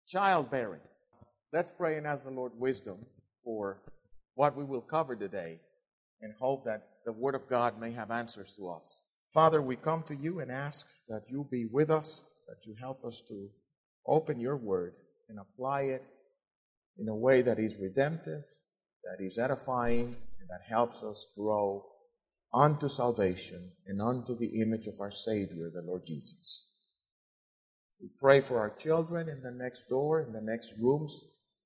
Childbearing. Let's pray and ask the Lord wisdom for what we will cover today and hope that the Word of God may have answers to us. Father, we come to you and ask that you be with us, that you help us to open your Word and apply it in a way that is redemptive, that is edifying, and that helps us grow unto salvation and unto the image of our Savior, the Lord Jesus. We pray for our children in the next door rooms.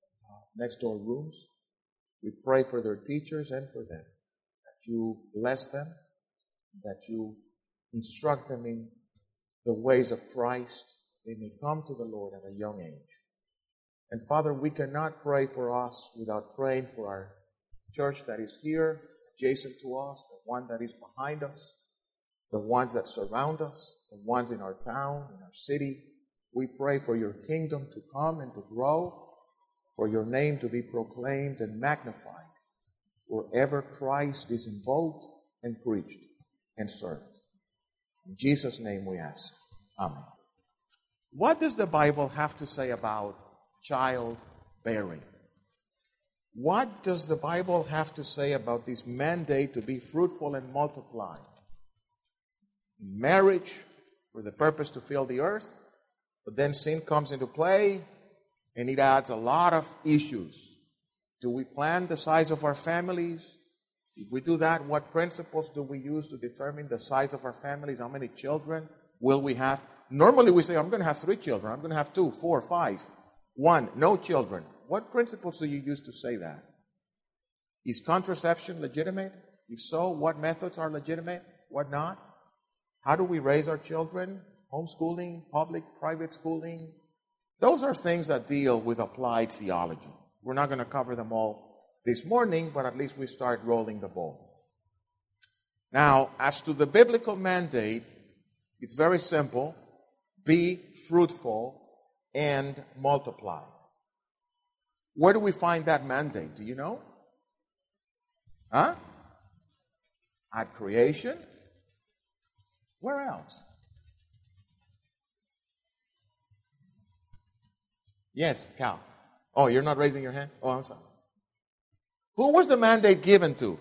We pray for their teachers and for them, that you bless them, that you instruct them in the ways of Christ. They may come to the Lord at a young age. And Father, we cannot pray for us without praying for our church that is here, adjacent to us, the one that is behind us, the ones that surround us, the ones in our town, in our city. We pray for your kingdom to come and to grow, for your name to be proclaimed and magnified wherever Christ is invoked and preached and served. In Jesus' name we ask. Amen. What does the Bible have to say about childbearing? What does the Bible have to say about this mandate to be fruitful and multiply? Marriage for the purpose to fill the earth, but then sin comes into play and it adds a lot of issues. Do we plan the size of our families? If we do that, what principles do we use to determine the size of our families? How many children will we have? Normally we say, I'm going to have 3 children. I'm going to have 2, 4, 5. 1, no children. What principles do you use to say that? Is contraception legitimate? If so, what methods are legitimate? What not? How do we raise our children? Homeschooling, public, private schooling? Those are things that deal with applied theology. We're not going to cover them all this morning, but at least we start rolling the ball. Now, as to the biblical mandate, it's very simple. Be fruitful and multiply. Where do we find that mandate? Do you know? At creation? Where else? Yes, Cal. Oh, you're not raising your hand? Oh, I'm sorry. Who was the mandate given to?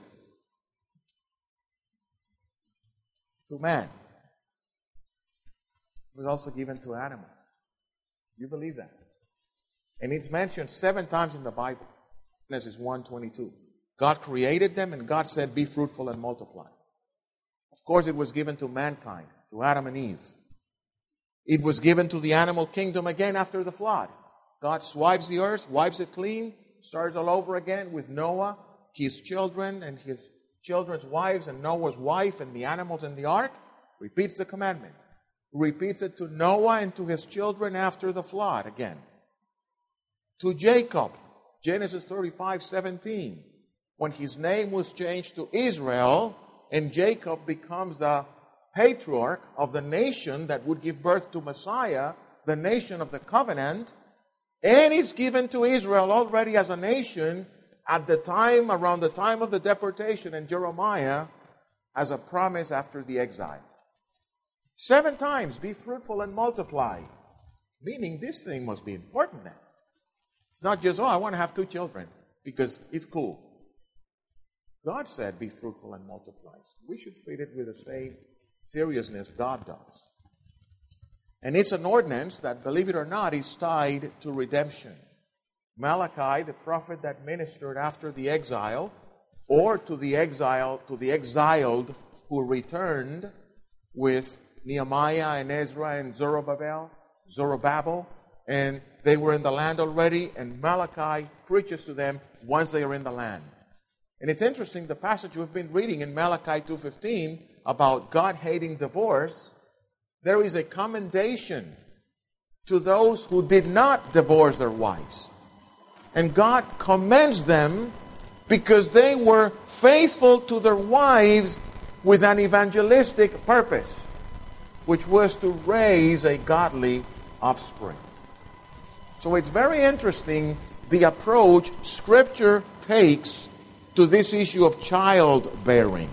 To man. It was also given to animals. You believe that? And it's mentioned 7 times in the Bible. Genesis 1:22. God created them and God said, be fruitful and multiply. Of course, it was given to mankind, to Adam and Eve. It was given to the animal kingdom again after the flood. God swipes the earth, wipes it clean, starts all over again with Noah, his children and his children's wives and Noah's wife and the animals in the ark. Repeats the commandment. Repeats it to Noah and to his children after the flood again. To Jacob, Genesis 35:17, when his name was changed to Israel, and Jacob becomes the patriarch of the nation that would give birth to Messiah, the nation of the covenant, and it's given to Israel already as a nation at the time, around the time of the deportation in Jeremiah, as a promise after the exile. 7 times, be fruitful and multiply. Meaning this thing must be important then. It's not just, I want to have 2 children because it's cool. God said, be fruitful and multiply. We should treat it with the same seriousness God does. And it's an ordinance that, believe it or not, is tied to redemption. Malachi, the prophet that ministered after the exile, or to the exiled who returned with Nehemiah and Ezra and Zerubbabel, and they were in the land already, and Malachi preaches to them once they are in the land. And it's interesting, the passage we've been reading in Malachi 2:15 about God hating divorce, there is a commendation to those who did not divorce their wives. And God commends them because they were faithful to their wives with an evangelistic purpose, which was to raise a godly offspring. So it's very interesting the approach Scripture takes to this issue of childbearing.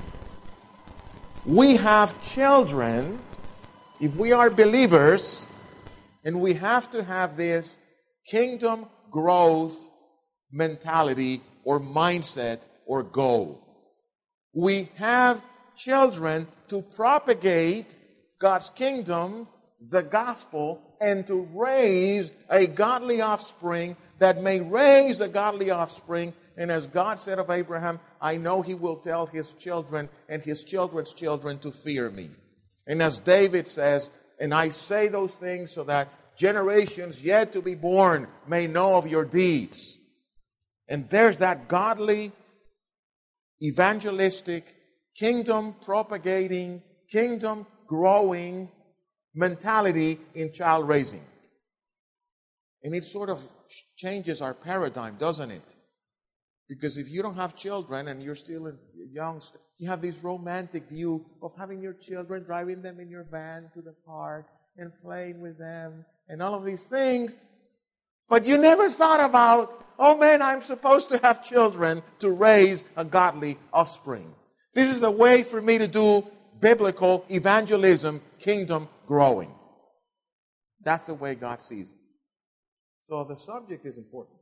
We have children, if we are believers, and we have to have this kingdom growth mentality or mindset or goal. We have children to propagate God's kingdom, the gospel, and to raise a godly offspring that may raise a godly offspring. And as God said of Abraham, I know he will tell his children and his children's children to fear me. And as David says, and I say those things so that generations yet to be born may know of your deeds. And there's that godly, evangelistic, kingdom-propagating, kingdom-growing mentality in child raising. And it sort of changes our paradigm, doesn't it? Because if you don't have children and you're still young, you have this romantic view of having your children, driving them in your van to the park and playing with them and all of these things. But you never thought about, oh man, I'm supposed to have children to raise a godly offspring. This is a way for me to do biblical evangelism, kingdom growing. That's the way God sees it. So the subject is important.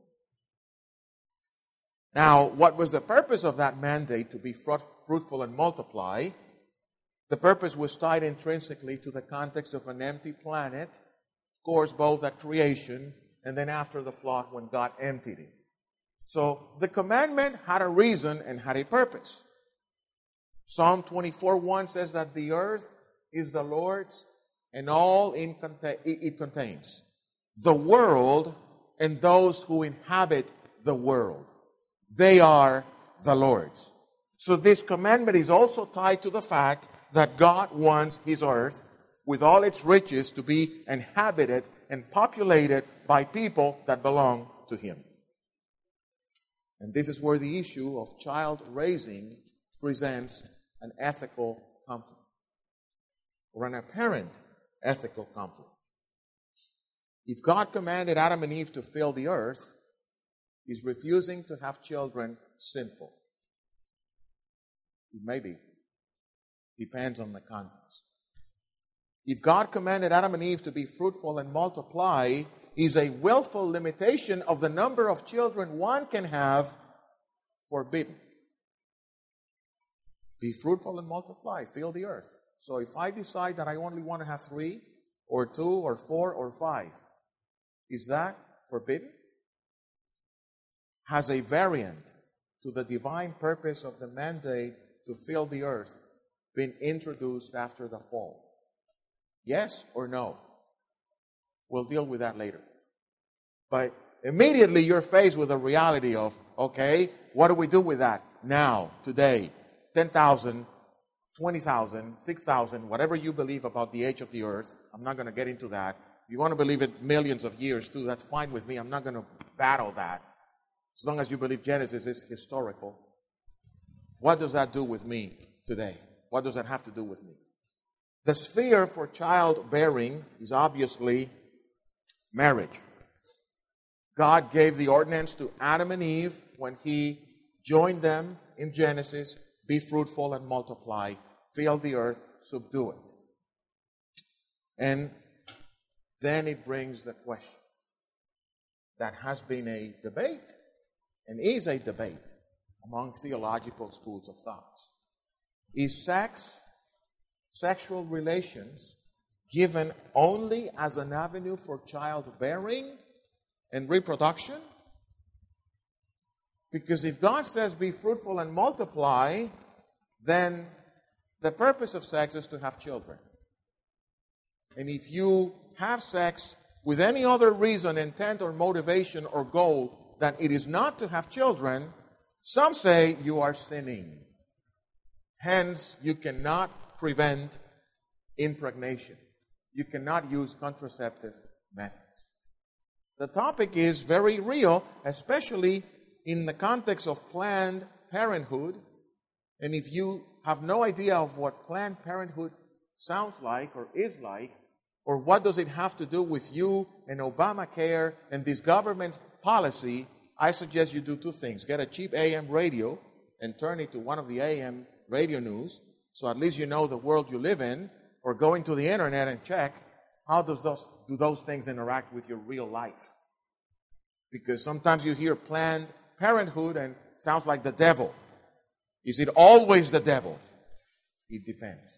Now, what was the purpose of that mandate to be fruitful and multiply? The purpose was tied intrinsically to the context of an empty planet, of course, both at creation and then after the flood when God emptied it. So the commandment had a reason and had a purpose. Psalm 24:1 says that the earth is the Lord's and all it contains. The world and those who inhabit the world. They are the Lord's. So this commandment is also tied to the fact that God wants His earth with all its riches to be inhabited and populated by people that belong to Him. And this is where the issue of child raising presents an ethical conflict, or an apparent ethical conflict. If God commanded Adam and Eve to fill the earth, is refusing to have children sinful? It may be. Depends on the context. If God commanded Adam and Eve to be fruitful and multiply, is a willful limitation of the number of children one can have forbidden? Be fruitful and multiply, fill the earth. So if I decide that I only want to have 3 or 2 or 4 or 5, is that forbidden? Has a variant to the divine purpose of the mandate to fill the earth been introduced after the fall? Yes or no? We'll deal with that later. But immediately you're faced with the reality of, okay, what do we do with that now, today? 10,000, 20,000, 6,000, whatever you believe about the age of the earth. I'm not going to get into that. If you want to believe it millions of years too, that's fine with me. I'm not going to battle that. As long as you believe Genesis is historical. What does that do with me today? What does that have to do with me? The sphere for childbearing is obviously marriage. God gave the ordinance to Adam and Eve when He joined them in Genesis. Be fruitful and multiply. Fill the earth, subdue it. And then it brings the question that has been a debate and is a debate among theological schools of thought. Is sexual relations given only as an avenue for childbearing and reproduction? Because if God says be fruitful and multiply, then the purpose of sex is to have children. And if you have sex with any other reason, intent, or motivation or goal than it is not to have children, some say you are sinning. Hence, you cannot prevent impregnation. You cannot use contraceptive methods. The topic is very real, especially in the context of Planned Parenthood. And if you have no idea of what Planned Parenthood sounds like or is like, or what does it have to do with you and Obamacare and this government policy, I suggest you do 2 things. Get a cheap AM radio and turn it to one of the AM radio news, so at least you know the world you live in, or go into the internet and check how do those things interact with your real life. Because sometimes you hear Planned Parenthood and it sounds like the devil. Is it always the devil? It depends.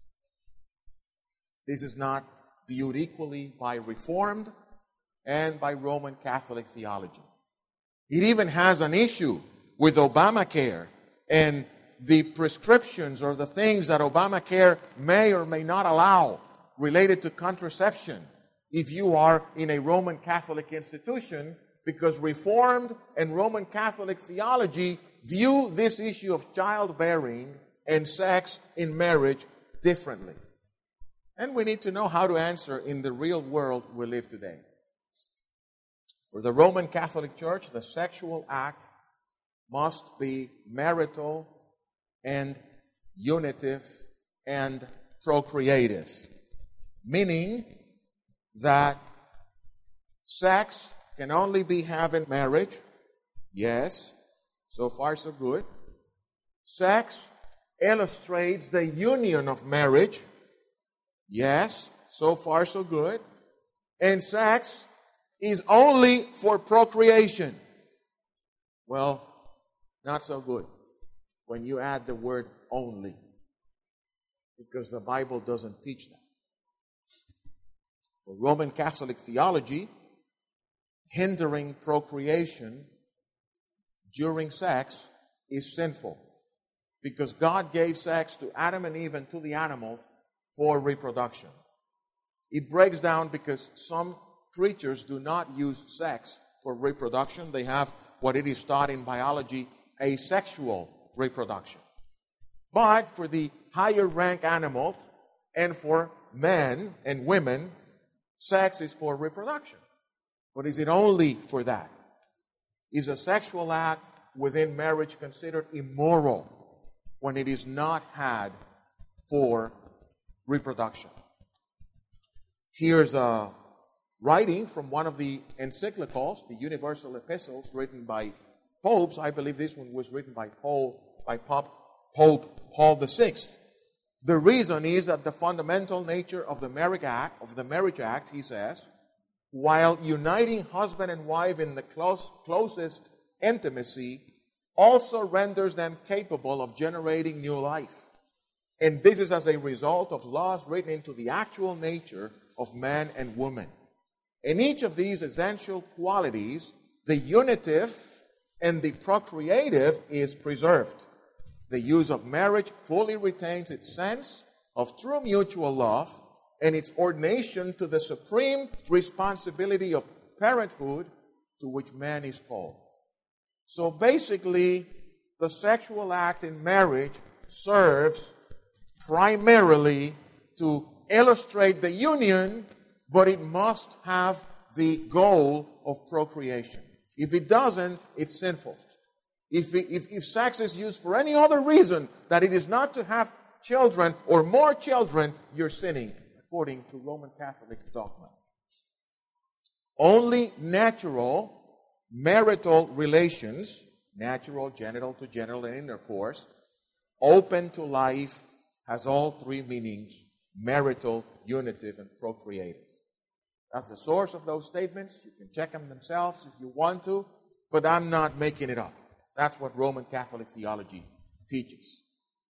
This is not viewed equally by Reformed and by Roman Catholic theology. It even has an issue with Obamacare and the prescriptions or the things that Obamacare may or may not allow related to contraception if you are in a Roman Catholic institution, because Reformed and Roman Catholic theology view this issue of childbearing and sex in marriage differently. And we need to know how to answer in the real world we live today. For the Roman Catholic Church, the sexual act must be marital and unitive and procreative, meaning that sex can only be had in marriage. Yes, so far so good. Sex illustrates the union of marriage. Yes, so far so good. And sex is only for procreation. Well, not so good when you add the word only, because the Bible doesn't teach that. For Roman Catholic theology, hindering procreation during sex is sinful, because God gave sex to Adam and Eve and to the animals for reproduction. It breaks down because some creatures do not use sex for reproduction. They have what it is taught in biology, asexual reproduction. But for the higher rank animals and for men and women, sex is for reproduction. But is it only for that? Is a sexual act within marriage considered immoral when it is not had for reproduction? Here's a writing from one of the encyclicals, the Universal Epistles, written by popes. I believe this one was written by Pope Paul VI. The reason is that the fundamental nature of the marriage act, he says, while uniting husband and wife in the closest intimacy, also renders them capable of generating new life. And this is as a result of laws written into the actual nature of man and woman. In each of these essential qualities, the unitive and the procreative is preserved. The use of marriage fully retains its sense of true mutual love and its ordination to the supreme responsibility of parenthood to which man is called. So basically, the sexual act in marriage serves primarily to illustrate the union, but it must have the goal of procreation. If it doesn't, it's sinful. If sex is used for any other reason that it is not to have children or more children, you're sinning, according to Roman Catholic dogma. Only natural marital relations, natural genital to genital intercourse, open to life, has all three meanings: marital, unitive, and procreative. That's the source of those statements. You can check them themselves if you want to, but I'm not making it up. That's what Roman Catholic theology teaches.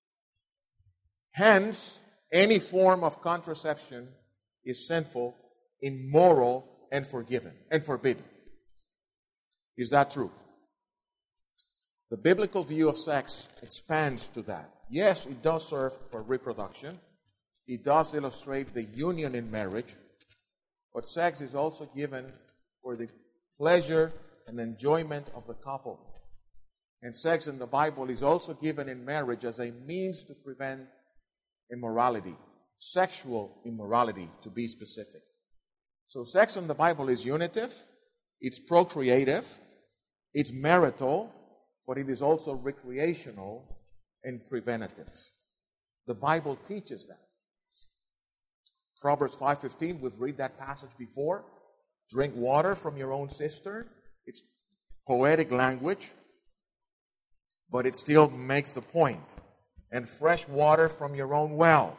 Hence, any form of contraception is sinful, immoral, and forbidden. Is that true? The biblical view of sex expands to that. Yes, it does serve for reproduction. It does illustrate the union in marriage. But sex is also given for the pleasure and enjoyment of the couple. And sex in the Bible is also given in marriage as a means to prevent immorality, sexual immorality, to be specific. So sex in the Bible is unitive, it's procreative, it's marital, but it is also recreational and preventative. The Bible teaches that. Proverbs 5:15, we've read that passage before. Drink water from your own cistern. It's poetic language, but it still makes the point. And fresh water from your own well.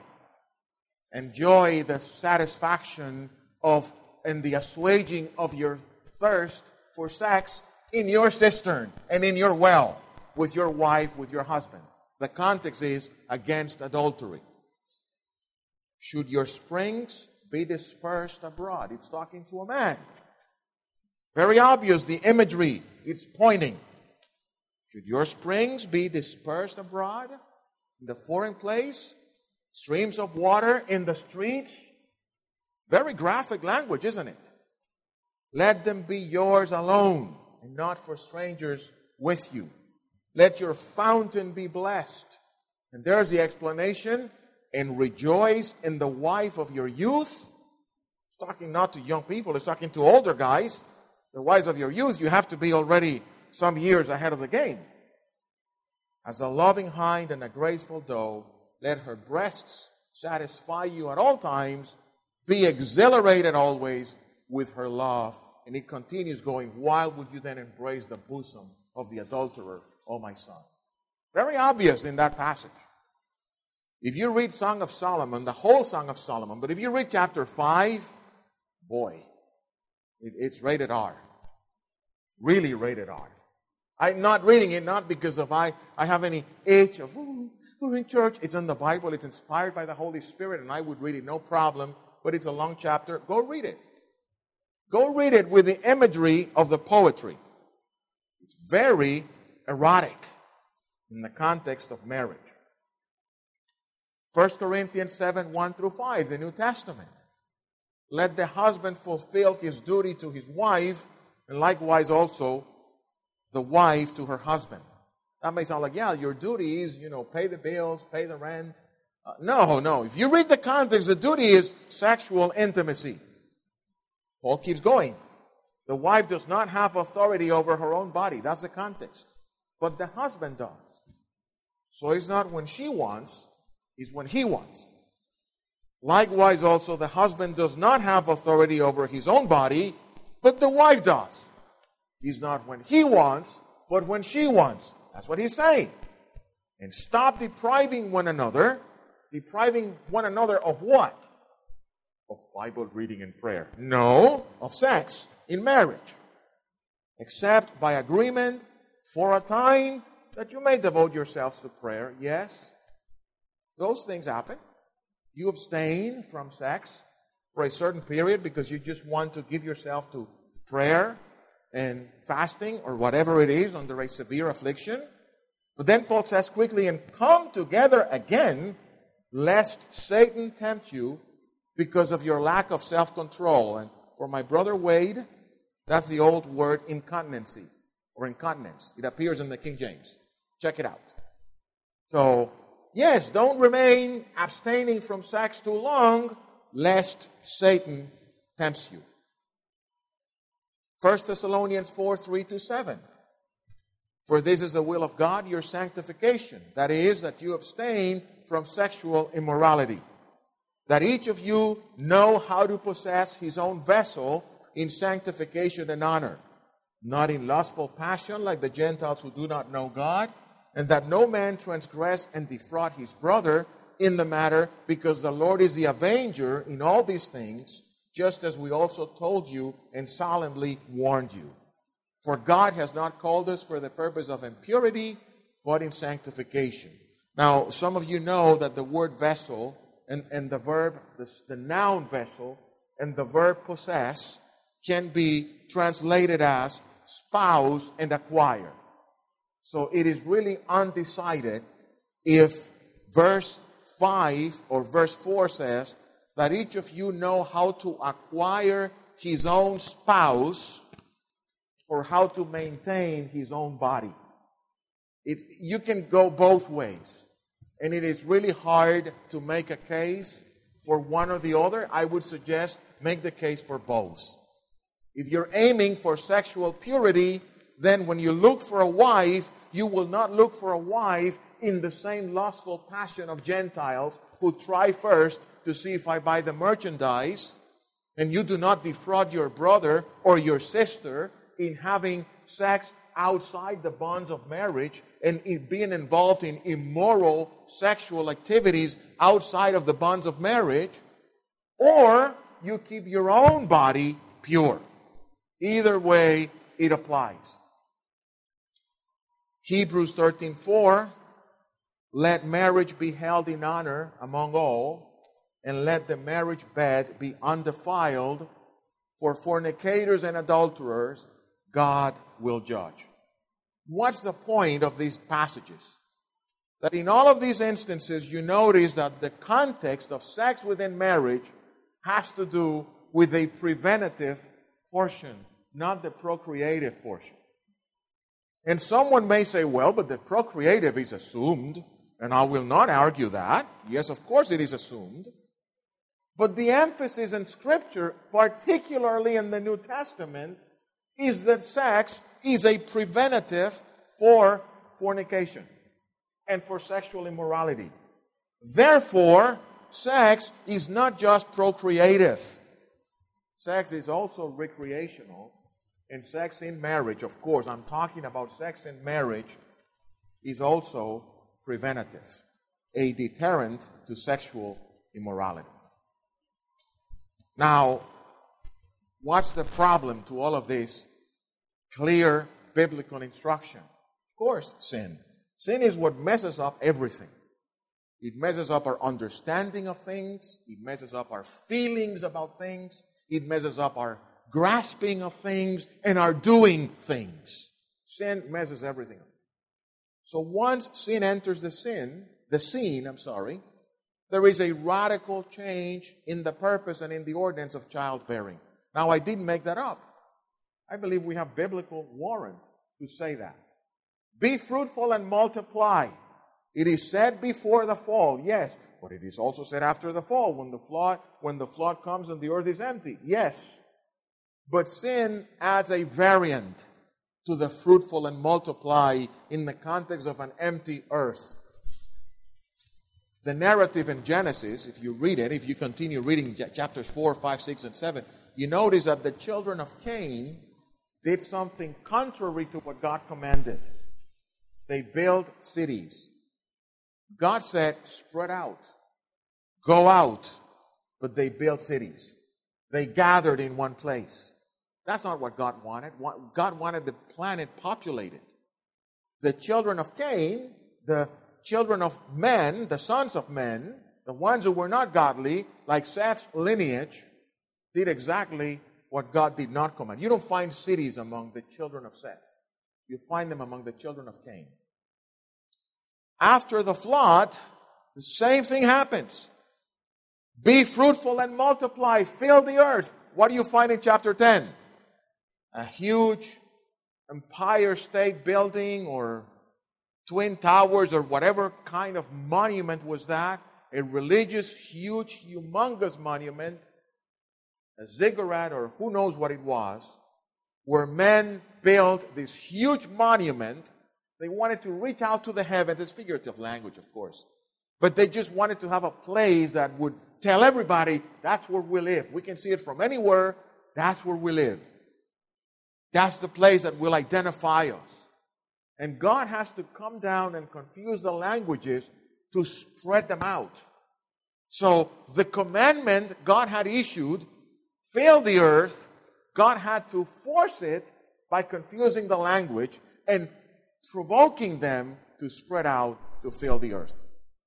Enjoy the satisfaction of and the assuaging of your thirst for sex in your cistern and in your well with your wife, with your husband. The context is against adultery. Should your springs be dispersed abroad? It's talking to a man. Very obvious, the imagery it's pointing. Should your springs be dispersed abroad in the foreign place? Streams of water in the streets? Very graphic language, isn't it? Let them be yours alone and not for strangers with you. Let your fountain be blessed. And there's the explanation. And rejoice in the wife of your youth. It's talking not to young people, it's talking to older guys. The wives of your youth, you have to be already some years ahead of the game. As a loving hind and a graceful doe, let her breasts satisfy you at all times. Be exhilarated always with her love. And it continues going, why would you then embrace the bosom of the adulterer, O my son? Very obvious in that passage. If you read Song of Solomon, the whole Song of Solomon, but if you read chapter 5, boy, it's rated R. Really rated R. I'm not reading it not because of I have any itch of, we're in church. It's in the Bible. It's inspired by the Holy Spirit, and I would read it, no problem. But it's a long chapter. Go read it. Go read it with the imagery of the poetry. It's very erotic in the context of marriage. 1 Corinthians 7, 1 through 5, the New Testament. Let the husband fulfill his duty to his wife, and likewise also the wife to her husband. That may sound like, yeah, your duty is, pay the bills, pay the rent. No. If you read the context, the duty is sexual intimacy. Paul keeps going. The wife does not have authority over her own body. That's the context. But the husband does. So it's not when she wants, it's when he wants. Likewise also, the husband does not have authority over his own body, but the wife does. He's not when he wants, but when she wants. That's what he's saying. And stop depriving one another. Depriving one another of what? Of Bible reading and prayer. No, of sex in marriage. Except by agreement for a time that you may devote yourselves to prayer. Yes, those things happen. You abstain from sex for a certain period because you just want to give yourself to prayer and fasting or whatever it is under a severe affliction. But then Paul says quickly, and come together again, lest Satan tempt you because of your lack of self-control. And for my brother Wade, that's the old word incontinency or incontinence. It appears in the King James. Check it out. So, yes, don't remain abstaining from sex too long, lest Satan tempts you. 1 Thessalonians 4, 3-7. For this is the will of God, your sanctification. That is, that you abstain from sexual immorality. That each of you know how to possess his own vessel in sanctification and honor. Not in lustful passion like the Gentiles who do not know God. And that no man transgress and defraud his brother in the matter, because the Lord is the avenger in all these things, just as we also told you and solemnly warned you. For God has not called us for the purpose of impurity, but in sanctification. Now, some of you know that the word vessel and the verb, the noun vessel, and the verb possess can be translated as spouse and acquire. So it is really undecided if verse 5 or verse 4 says that each of you know how to acquire his own spouse or how to maintain his own body. You can go both ways. And it is really hard to make a case for one or the other. I would suggest make the case for both. If you're aiming for sexual purity, then when you look for a wife, you will not look for a wife in the same lustful passion of Gentiles who try first to see if I buy the merchandise, and you do not defraud your brother or your sister in having sex outside the bonds of marriage and in being involved in immoral sexual activities outside of the bonds of marriage, or you keep your own body pure. Either way, it applies. Hebrews 13:4, let marriage be held in honor among all, and let the marriage bed be undefiled, for fornicators and adulterers God will judge. What's the point of these passages? That in all of these instances, you notice that the context of sex within marriage has to do with a preventative portion, not the procreative portion. And someone may say, well, but the procreative is assumed, and I will not argue that. Yes, of course it is assumed. But the emphasis in Scripture, particularly in the New Testament, is that sex is a preventative for fornication and for sexual immorality. Therefore, sex is not just procreative. Sex is also recreational. And sex in marriage, of course, I'm talking about sex in marriage, is also preventative, a deterrent to sexual immorality. Now, what's the problem to all of this clear biblical instruction? Of course, sin. Sin is what messes up everything. It messes up our understanding of things. It messes up our feelings about things. It messes up our grasping of things and our doing things. Sin messes everything up. So once sin enters the scene, there is a radical change in the purpose and in the ordinance of childbearing. Now, I didn't make that up. I believe we have biblical warrant to say that. Be fruitful and multiply. It is said before the fall, yes, but it is also said after the fall, when the flood comes and the earth is empty, yes. But sin adds a variant to the fruitful and multiply in the context of an empty earth. The narrative in Genesis, if you read it, if you continue reading chapters 4, 5, 6, and 7, you notice that the children of Cain did something contrary to what God commanded. They built cities. God said, spread out, go out, but they built cities. They gathered in one place. That's not what God wanted. God wanted the planet populated. The children of Cain, the children of men, the sons of men, the ones who were not godly, like Seth's lineage, did exactly what God did not command. You don't find cities among the children of Seth. You find them among the children of Cain. After the flood, the same thing happens. Be fruitful and multiply, fill the earth. What do you find in chapter 10? A huge Empire State Building or Twin Towers or whatever kind of monument was that. A religious, huge, humongous monument, a ziggurat or who knows what it was, where men built this huge monument. They wanted to reach out to the heavens. It's figurative language, of course. But they just wanted to have a place that would tell everybody, that's where we live. We can see it from anywhere. That's where we live. That's the place that will identify us. And God has to come down and confuse the languages to spread them out. So the commandment God had issued, fill the earth, God had to force it by confusing the language and provoking them to spread out to fill the earth.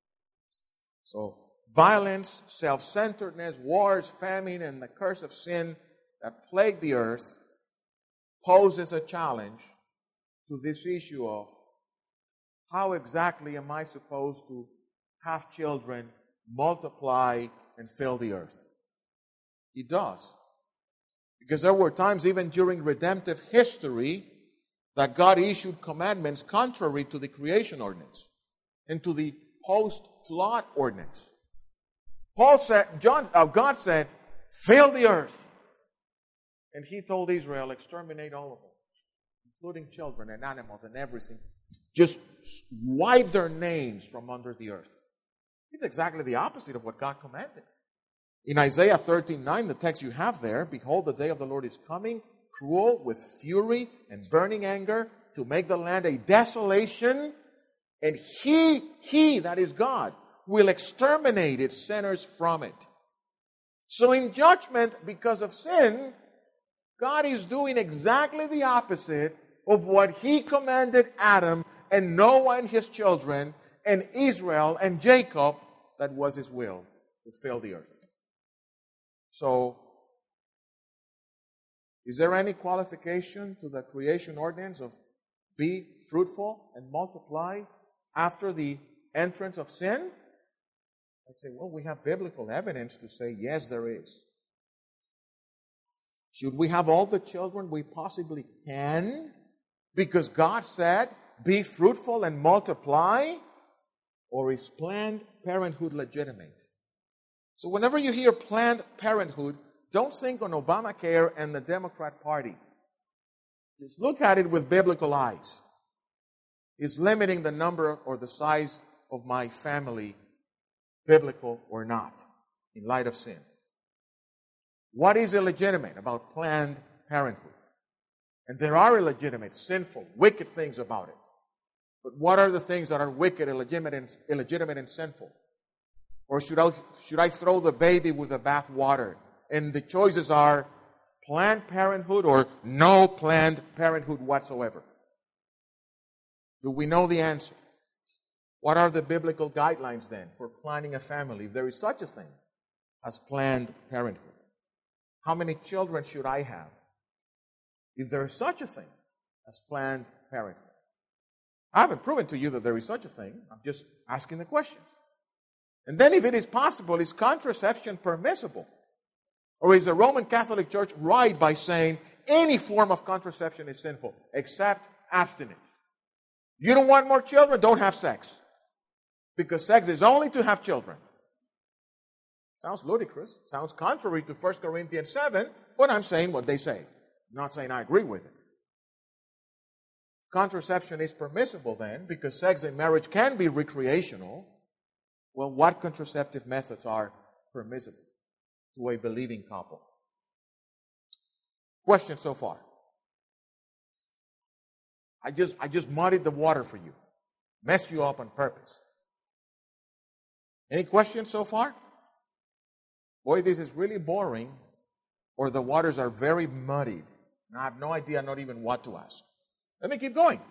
So violence, self-centeredness, wars, famine, and the curse of sin that plague the earth poses a challenge to this issue of how exactly am I supposed to have children, multiply, and fill the earth? It does. Because there were times even during redemptive history that God issued commandments contrary to the creation ordinance and to the post-flood ordinance. God said, fill the earth. And He told Israel, exterminate all of them, including children and animals and everything. Just wipe their names from under the earth. It's exactly the opposite of what God commanded. In Isaiah 13:9, the text you have there, behold, the day of the Lord is coming, cruel, with fury and burning anger, to make the land a desolation, and He, that is God, will exterminate its sinners from it. So in judgment, because of sin, God is doing exactly the opposite of what He commanded Adam and Noah and his children and Israel and Jacob, that was His will to fill the earth. So, is there any qualification to the creation ordinance of be fruitful and multiply after the entrance of sin? I'd say, well, we have biblical evidence to say, yes, there is. Should we have all the children we possibly can? Because God said, be fruitful and multiply? Or is Planned Parenthood legitimate? So whenever you hear Planned Parenthood, don't think on Obamacare and the Democrat Party. Just look at it with biblical eyes. Is limiting the number or the size of my family biblical or not in light of sin? What is illegitimate about Planned Parenthood? And there are illegitimate, sinful, wicked things about it. But what are the things that are wicked, illegitimate, and sinful? Or should I throw the baby with the bath water? And the choices are Planned Parenthood or no Planned Parenthood whatsoever. Do we know the answer? What are the biblical guidelines then for planning a family, if there is such a thing as Planned Parenthood? How many children should I have if there is such a thing as Planned Parenthood? I haven't proven to you that there is such a thing. I'm just asking the questions. And then if it is possible, is contraception permissible? Or is the Roman Catholic Church right by saying any form of contraception is sinful except abstinence? You don't want more children? Don't have sex. Because sex is only to have children. Sounds ludicrous. Sounds contrary to 1 Corinthians 7, but I'm saying what they say. I'm not saying I agree with it. Contraception is permissible then, because sex in marriage can be recreational. Well, what contraceptive methods are permissible to a believing couple? Question so far. I just muddied the water for you. Messed you up on purpose. Any questions so far? Boy, this is really boring, or the waters are very muddied. And I have no idea, not even what to ask. Let me keep going.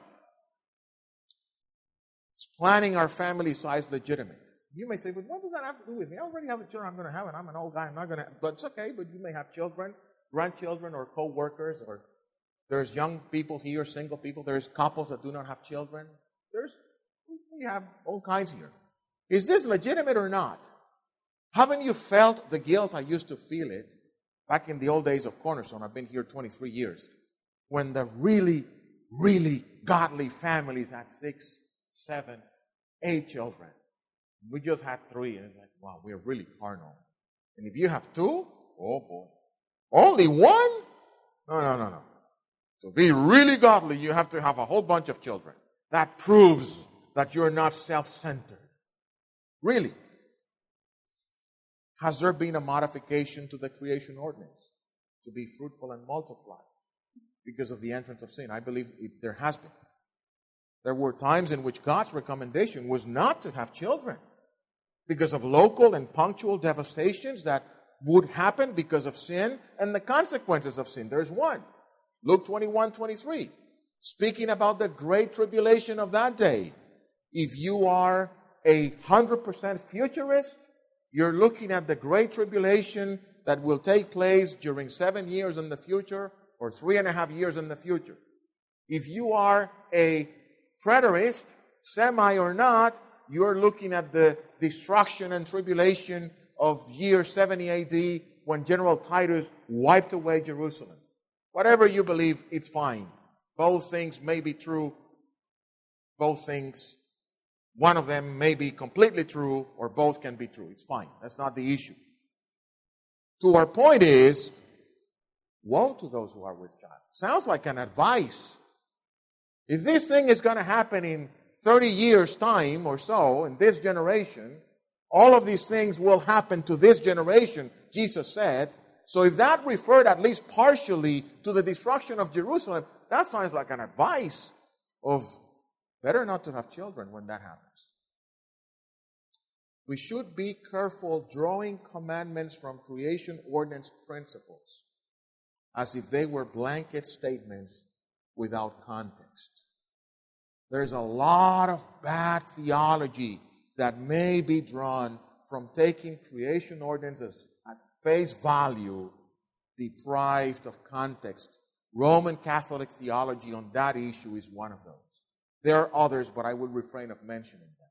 Is planning our family size legitimate? You may say, but what does that have to do with me? I already have the children I'm going to have, and I'm an old guy. I'm not going to have, but it's okay, but you may have children, grandchildren, or co-workers, or there's young people here, single people. There's couples that do not have children. We have all kinds here. Is this legitimate or not? Haven't you felt the guilt? I used to feel it back in the old days of Cornerstone. I've been here 23 years. When the really, really godly families had 6, 7, 8 children. We just had 3, and it's like, wow, we're really carnal. And if you have 2, oh boy. Only 1? No. To be really godly, you have to have a whole bunch of children. That proves that you're not self-centered. Really. Has there been a modification to the creation ordinance to be fruitful and multiply because of the entrance of sin? I believe there has been. There were times in which God's recommendation was not to have children because of local and punctual devastations that would happen because of sin and the consequences of sin. There's one. Luke 21:23, speaking about the great tribulation of that day. If you are 100% futurist, you're looking at the great tribulation that will take place during 7 years in the future or 3.5 years in the future. If you are a preterist, semi or not, you're looking at the destruction and tribulation of year 70 AD when General Titus wiped away Jerusalem. Whatever you believe, it's fine. Both things may be true. Both things, one of them may be completely true, or both can be true. It's fine. That's not the issue. To our point is, woe to those who are with child. Sounds like an advice. If this thing is going to happen in 30 years' time or so, in this generation, all of these things will happen to this generation, Jesus said. So if that referred at least partially to the destruction of Jerusalem, that sounds like an advice of better not to have children when that happens. We should be careful drawing commandments from creation ordinance principles. as if they were blanket statements without context. There's a lot of bad theology that may be drawn from taking creation ordinances at face value, deprived of context. Roman Catholic theology on that issue is one of those. There are others, but I will refrain of mentioning them.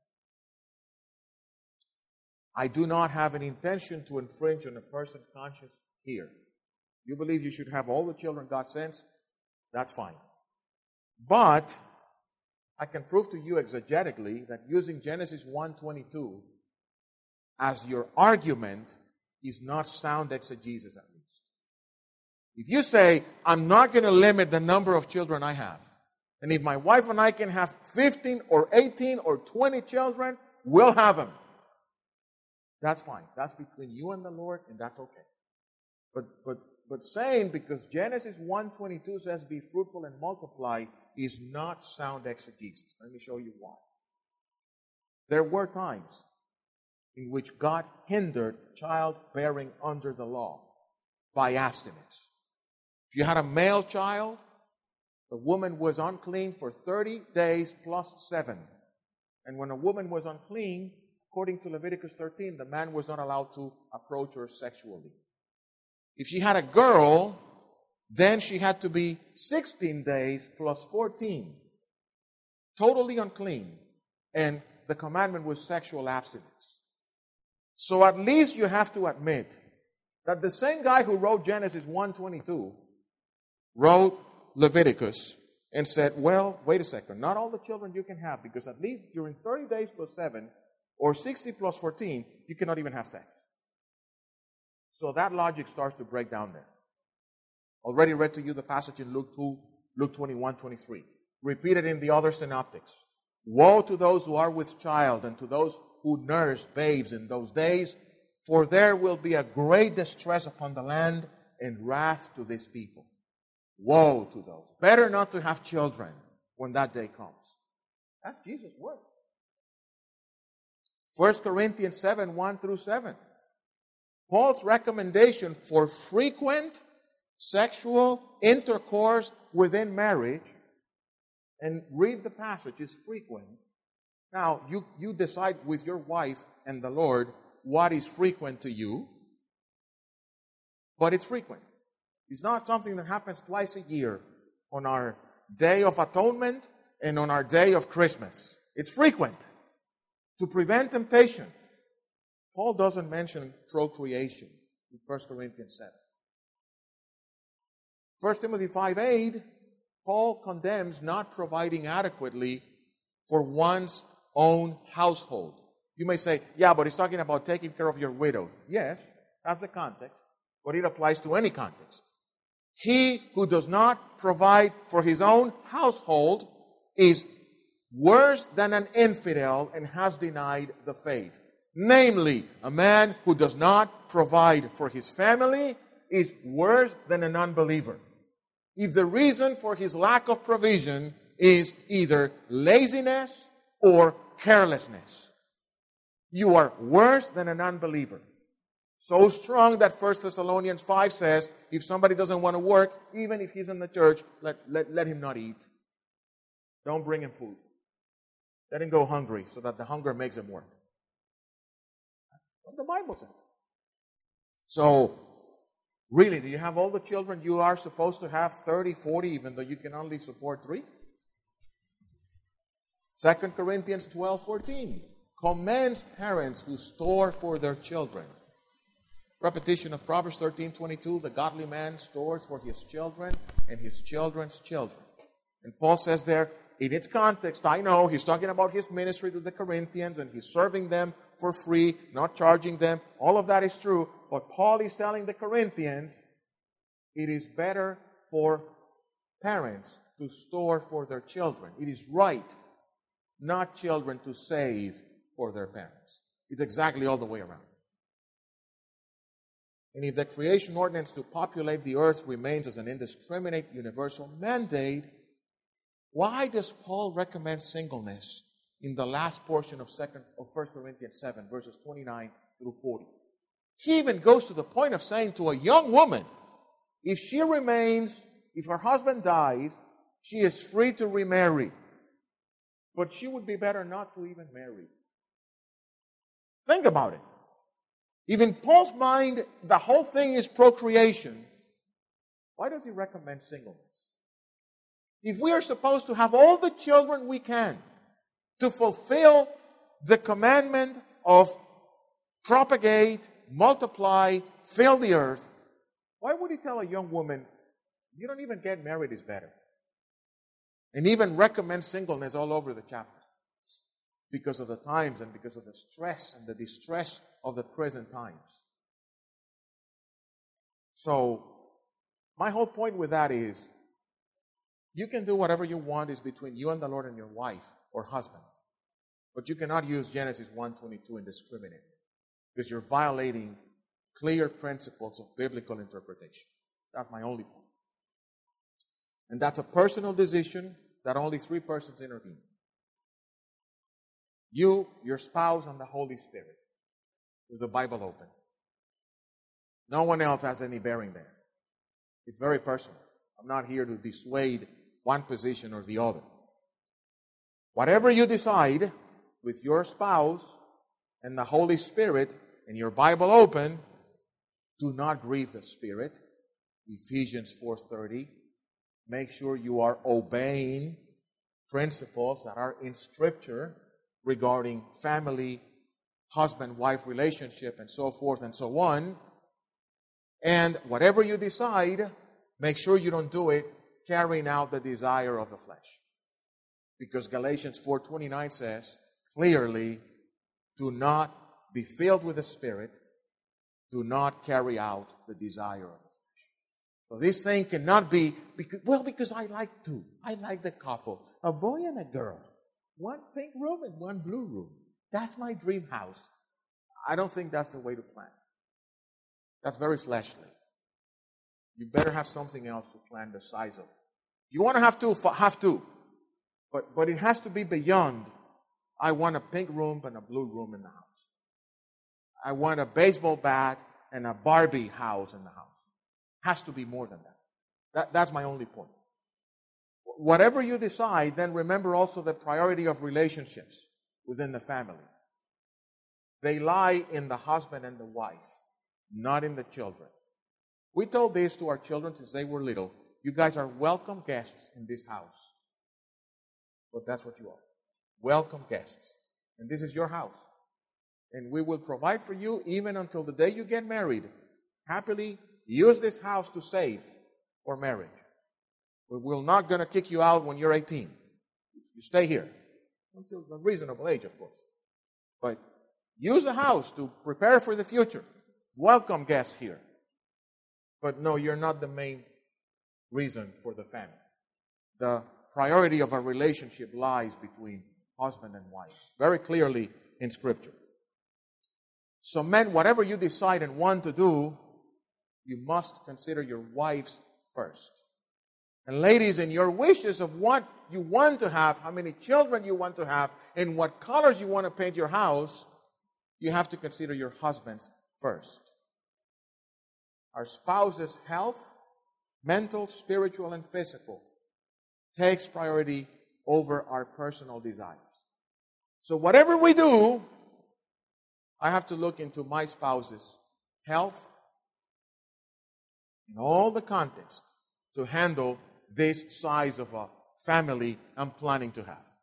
I do not have an intention to infringe on a person's conscience here. You believe you should have all the children God sends? That's fine. But I can prove to you exegetically that using Genesis 1:22 as your argument is not sound exegesis, at least. If you say, I'm not going to limit the number of children I have, and if my wife and I can have 15 or 18 or 20 children, we'll have them. That's fine. That's between you and the Lord, and that's okay. But saying because Genesis 1:22 says be fruitful and multiply is not sound exegesis. Let me show you why. There were times in which God hindered childbearing under the law by abstinence. If you had a male child, the woman was unclean for 30 days plus 7. And when a woman was unclean, according to Leviticus 13, the man was not allowed to approach her sexually. If she had a girl, then she had to be 16 days plus 14. Totally unclean. And the commandment was sexual abstinence. So at least you have to admit that the same guy who wrote Genesis 1:22 wrote Leviticus and said, well, wait a second, not all the children you can have, because at least during 30 days plus 7 or 60 plus 14, you cannot even have sex. So that logic starts to break down there. Already read to you the passage in Luke 21:23. Repeated in the other synoptics. Woe to those who are with child and to those who nurse babes in those days, for there will be a great distress upon the land and wrath to this people. Woe to those. Better not to have children when that day comes. That's Jesus' word. 1 Corinthians 7:1-7. Paul's recommendation for frequent sexual intercourse within marriage, and read the passage, is frequent. Now, you decide with your wife and the Lord what is frequent to you, but it's frequent. It's not something that happens twice a year on our Day of Atonement and on our day of Christmas. It's frequent to prevent temptation. Paul doesn't mention procreation in 1 Corinthians 7. 1 Timothy 5:8, Paul condemns not providing adequately for one's own household. You may say, yeah, but he's talking about taking care of your widow. Yes, that's the context, but it applies to any context. He who does not provide for his own household is worse than an infidel and has denied the faith. Namely, a man who does not provide for his family is worse than an unbeliever. If the reason for his lack of provision is either laziness or carelessness, you are worse than an unbeliever. So strong that 1 Thessalonians 5 says, if somebody doesn't want to work, even if he's in the church, let him not eat. Don't bring him food. Let him go hungry so that the hunger makes him work. That's what the Bible says. So, really, do you have all the children you are supposed to have, 30, 40, even though you can only support 3? 2 Corinthians 12:14 commends parents who store for their children. Repetition of Proverbs 13:22, the godly man stores for his children and his children's children. And Paul says there, in its context, I know he's talking about his ministry to the Corinthians and he's serving them for free, not charging them. All of that is true. But Paul is telling the Corinthians, it is better for parents to store for their children. It is right, not children to save for their parents. It's exactly all the way around. And if the creation ordinance to populate the earth remains as an indiscriminate universal mandate, why does Paul recommend singleness in the last portion of 1 Corinthians 7, verses 29 through 40? He even goes to the point of saying to a young woman, If her husband dies, she is free to remarry. But she would be better not to even marry. Think about it. If in Paul's mind the whole thing is procreation, why does he recommend singleness? If we are supposed to have all the children we can to fulfill the commandment of propagate, multiply, fill the earth, why would he tell a young woman, you don't even get married is better? And even recommend singleness all over the chapter. Because of the times and because of the stress and the distress of the present times. So, my whole point with that is, you can do whatever you want is between you and the Lord and your wife or husband. But you cannot use Genesis 1:22 and discriminate. Because you're violating clear principles of biblical interpretation. That's my only point. And that's a personal decision that only 3 persons intervene. You, your spouse, and the Holy Spirit. With the Bible open. No one else has any bearing there. It's very personal. I'm not here to dissuade one position or the other. Whatever you decide with your spouse and the Holy Spirit and your Bible open, do not grieve the Spirit. Ephesians 4:30. Make sure you are obeying principles that are in Scripture regarding family, husband-wife relationship, and so forth and so on. And whatever you decide, make sure you don't do it carrying out the desire of the flesh. Because Galatians 4:29 says, clearly, do not be filled with the Spirit. Do not carry out the desire of the flesh. So this thing cannot be, because I like two. I like the couple. A boy and a girl. One pink room and one blue room. That's my dream house. I don't think that's the way to plan. That's very fleshly. You better have something else to plan the size of it. You want to have to. But it has to be beyond, I want a pink room and a blue room in the house. I want a baseball bat and a Barbie house in the house. Has to be more than that. That's my only point. Whatever you decide, then remember also the priority of relationships within the family. They lie in the husband and the wife, not in the children. We told this to our children since they were little. You guys are welcome guests in this house. But that's what you are. Welcome guests. And this is your house. And we will provide for you even until the day you get married. Happily use this house to save for marriage. We're not going to kick you out when you're 18. You stay here. Until a reasonable age, of course. But use the house to prepare for the future. Welcome guests here. But no, you're not the main reason for the family. The priority of a relationship lies between husband and wife. Very clearly in Scripture. So men, whatever you decide and want to do, you must consider your wives first. And ladies, in your wishes of what you want to have, how many children you want to have, and what colors you want to paint your house, you have to consider your husbands first. Our spouse's health, mental, spiritual, and physical, takes priority over our personal desires. So whatever we do, I have to look into my spouse's health in all the context to handle this size of a family I'm planning to have.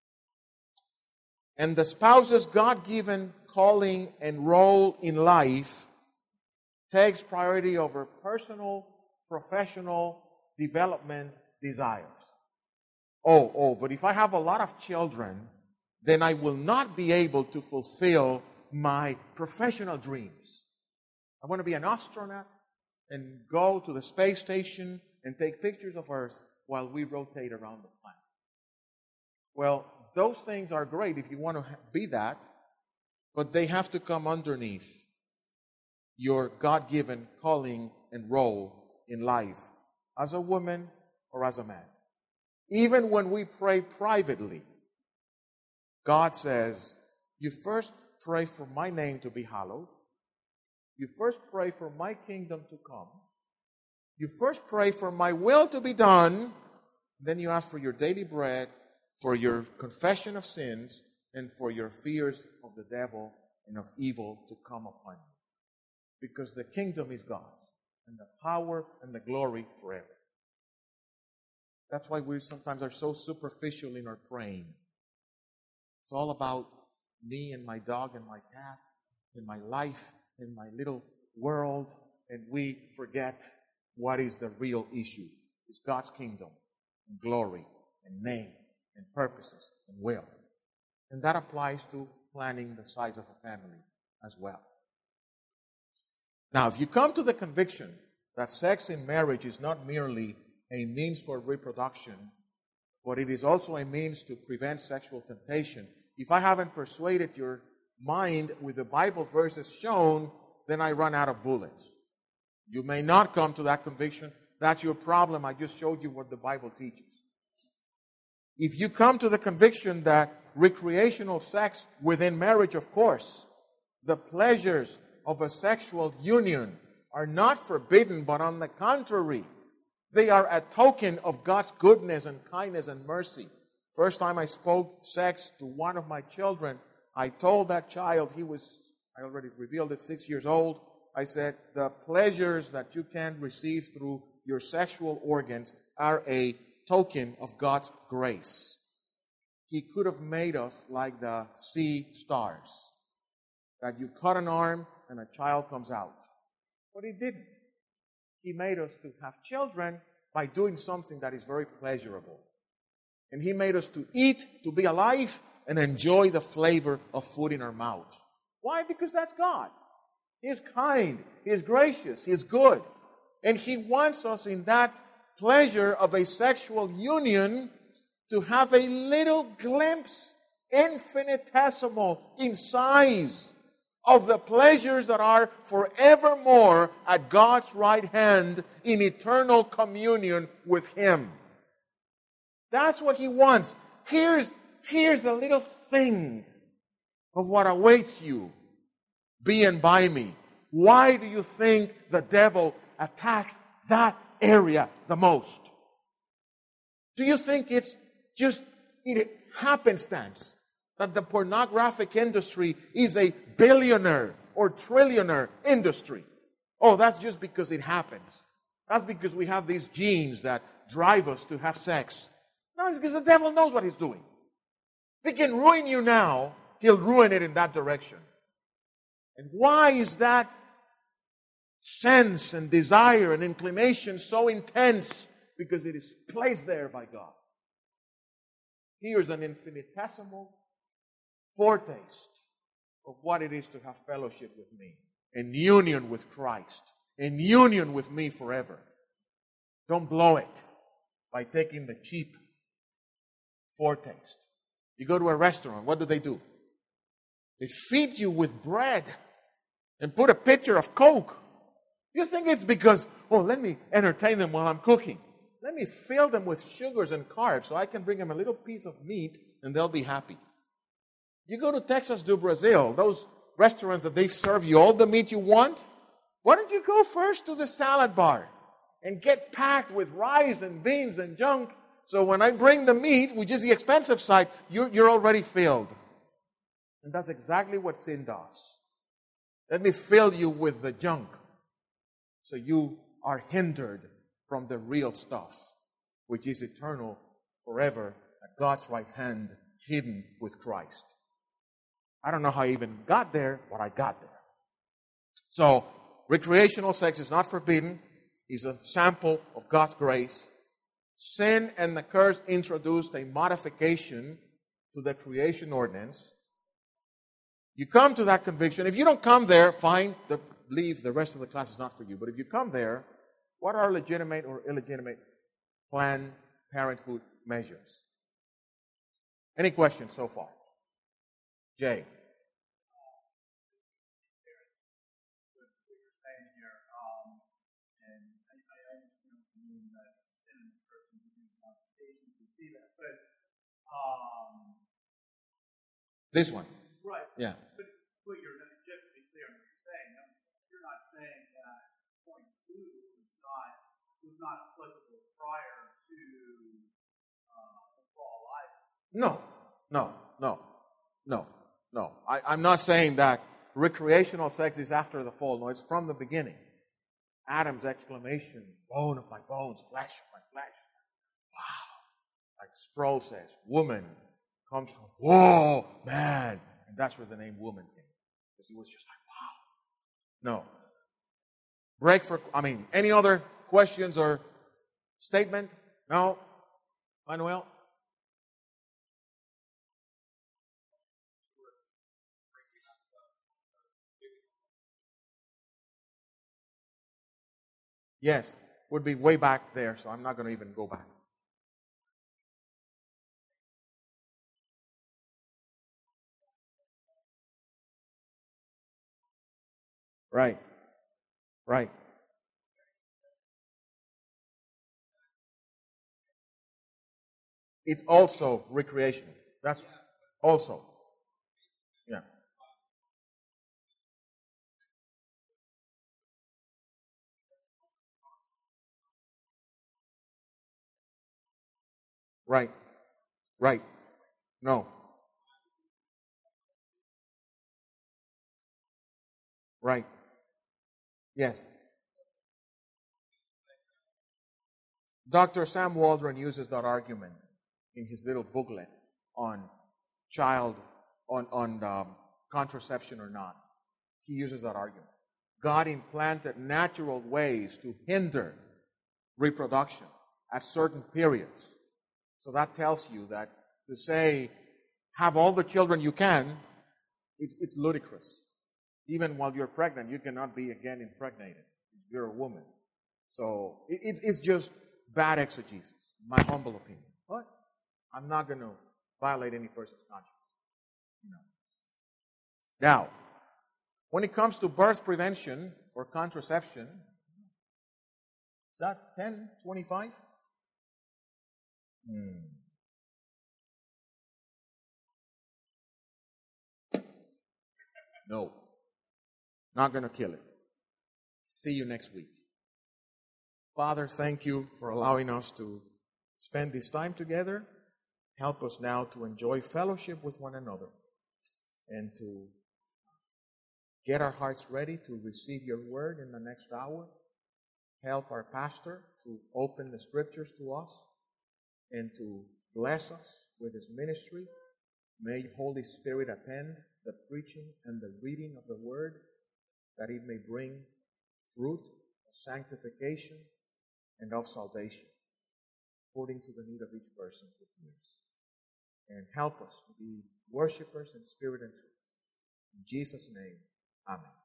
And the spouse's God-given calling and role in life takes priority over personal, professional development desires. But if I have a lot of children, then I will not be able to fulfill my professional dreams. I want to be an astronaut and go to the space station and take pictures of Earth while we rotate around the planet. Well, those things are great if you want to be that, but they have to come underneath your God-given calling and role in life as a woman or as a man. Even when we pray privately, God says, you first pray for my name to be hallowed. You first pray for my kingdom to come. You first pray for my will to be done, then you ask for your daily bread, for your confession of sins, and for your fears of the devil and of evil to come upon you. Because the kingdom is God's, and the power and the glory forever. That's why we sometimes are so superficial in our praying. It's all about me and my dog and my cat and my life and my little world, and we forget what is the real issue. It's God's kingdom and glory and name and purposes and will. And that applies to planning the size of a family as well. Now, if you come to the conviction that sex in marriage is not merely a means for reproduction, but it is also a means to prevent sexual temptation, if I haven't persuaded your mind with the Bible verses shown, then I run out of bullets. You may not come to that conviction. That's your problem. I just showed you what the Bible teaches. If you come to the conviction that recreational sex within marriage, of course, the pleasures of a sexual union are not forbidden, but on the contrary, they are a token of God's goodness and kindness and mercy. First time I spoke sex to one of my children, I told that child, I already revealed it, 6 years old, I said, the pleasures that you can receive through your sexual organs are a token of God's grace. He could have made us like the sea stars, that you cut an arm and a child comes out. But He didn't. He made us to have children by doing something that is very pleasurable. And He made us to eat, to be alive, and enjoy the flavor of food in our mouths. Why? Because that's God. He is kind. He is gracious. He is good. And He wants us in that pleasure of a sexual union to have a little glimpse, infinitesimal in size, of the pleasures that are forevermore at God's right hand in eternal communion with Him. That's what He wants. Here's a little thing of what awaits you. Be and by me. Why do you think the devil attacks that area the most? Do you think it's just happenstance that the pornographic industry is a billionaire or trillionaire industry? Oh, that's just because it happens. That's because we have these genes that drive us to have sex. No, it's because the devil knows what he's doing. If he can ruin you now, he'll ruin it in that direction. And why is that sense and desire and inclination so intense? Because it is placed there by God. Here's an infinitesimal foretaste of what it is to have fellowship with me, in union with Christ, in union with me forever. Don't blow it by taking the cheap foretaste. You go to a restaurant, what do? They feed you with bread and put a pitcher of Coke. You think it's because, let me entertain them while I'm cooking. Let me fill them with sugars and carbs so I can bring them a little piece of meat and they'll be happy. You go to Texas do Brazil, those restaurants that they serve you all the meat you want. Why don't you go first to the salad bar and get packed with rice and beans and junk, so when I bring the meat, which is the expensive side, you're already filled. And that's exactly what sin does. Let me fill you with the junk so you are hindered from the real stuff, which is eternal forever at God's right hand, hidden with Christ. I don't know how I even got there, but I got there. So, recreational sex is not forbidden. It's a sample of God's grace. Sin and the curse introduced a modification to the creation ordinance. You come to that conviction. If you don't come there, fine, leave. The rest of the class is not for you. But if you come there, what are legitimate or illegitimate Planned Parenthood measures? Any questions so far? Jay. This one. Right. Yeah. But just to be clear on what you're saying, you're not saying that point 2 is not not applicable prior to the fall either. No. I'm not saying that recreational sex is after the fall. No, it's from the beginning. Adam's exclamation, bone of my bones, flesh of my flesh. Wow. Like Sproul says, woman comes from, whoa, man. And that's where the name woman came. Because he was just like, wow. No. Any other questions or statement? No? Manuel? Yes, would be way back there, so I'm not going to even go back. Right. It's also recreational. That's also. Yeah. Right. No. Right. Yes. Dr. Sam Waldron uses that argument in his little booklet on contraception or not. He uses that argument. God implanted natural ways to hinder reproduction at certain periods. So that tells you that to say, have all the children you can, it's ludicrous. Even while you're pregnant, you cannot be again impregnated if you're a woman. So it's just bad exegesis, my humble opinion. But I'm not going to violate any person's conscience. Now, when it comes to birth prevention or contraception, is that 10:25? No, not going to kill it. See you next week. Father, thank you for allowing us to spend this time together. Help us now to enjoy fellowship with one another and to get our hearts ready to receive your word in the next hour. Help our pastor to open the scriptures to us and to bless us with his ministry. May Holy Spirit attend the preaching and the reading of the word, that it may bring fruit of sanctification and of salvation, according to the need of each person who hears. And help us to be worshipers in spirit and truth. In Jesus' name, amen.